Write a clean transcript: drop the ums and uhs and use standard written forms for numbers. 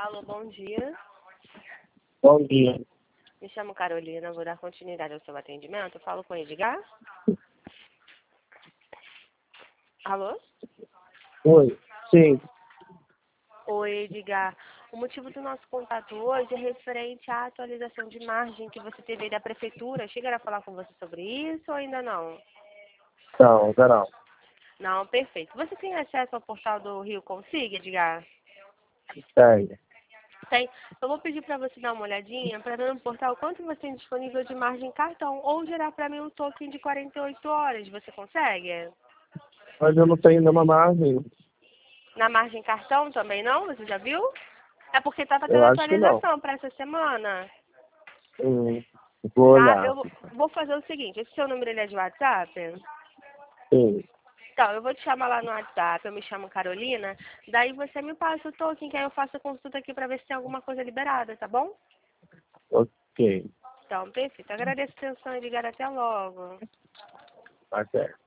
Alô, bom dia. Bom dia. Me chamo Carolina, vou dar continuidade ao seu atendimento. Eu falo com o Edgar. Alô? Oi. Sim. Oi, Edgar. O motivo do nosso contato hoje é referente à atualização de margem que você teve aí da prefeitura. Chegaram a falar com você sobre isso ou ainda não? Não, ainda não. Não, perfeito. Você tem acesso ao portal do Rio Consiga, Edgar? Tenho. Tem. Eu vou pedir para você dar uma olhadinha para ver no portal quanto você tem disponível de margem cartão ou gerar para mim um token de 48 horas. Você consegue? Mas eu não tenho nenhuma margem. Na margem cartão também não? Você já viu? É porque estava Eu tendo acho que não. atualização para essa semana. Vou Tá? olhar. Eu vou fazer o seguinte. Esse seu número ele é de WhatsApp? Sim. Então, eu vou te chamar lá no WhatsApp. Eu me chamo Carolina. Daí você me passa o token que aí eu faço a consulta aqui para ver se tem alguma coisa liberada, tá bom? Ok. Então, perfeito. Agradeço a atenção e ligar até logo. Até.